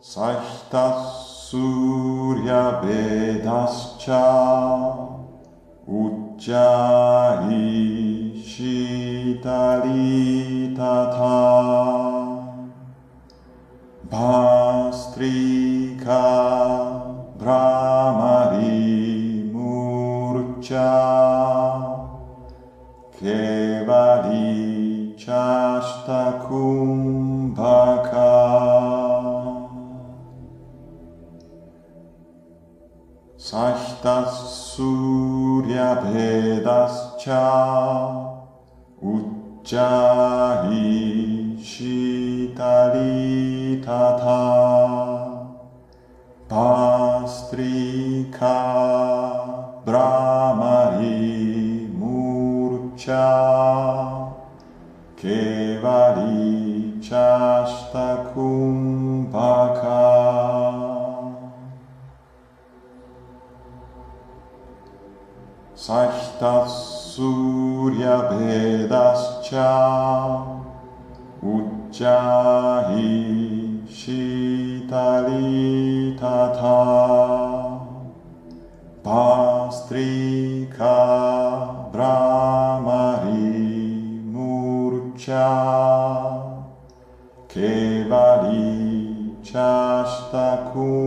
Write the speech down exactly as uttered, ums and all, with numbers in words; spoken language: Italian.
Sahitasurya Vedascha Ujjayi Shitali Tata Bhastrika Brahmari Murcha Kevali Chashtakumbhaka Sahitasurya Vedascha Ujjayi Shitali Tata Bhastrika Brahmari Murcha Kevali Chashtakumbhaka Sahitasurya Vedascha Ujjayi Shitali Tata Bhastrika Brahmari Murcha Kevali Chashtakumbhaka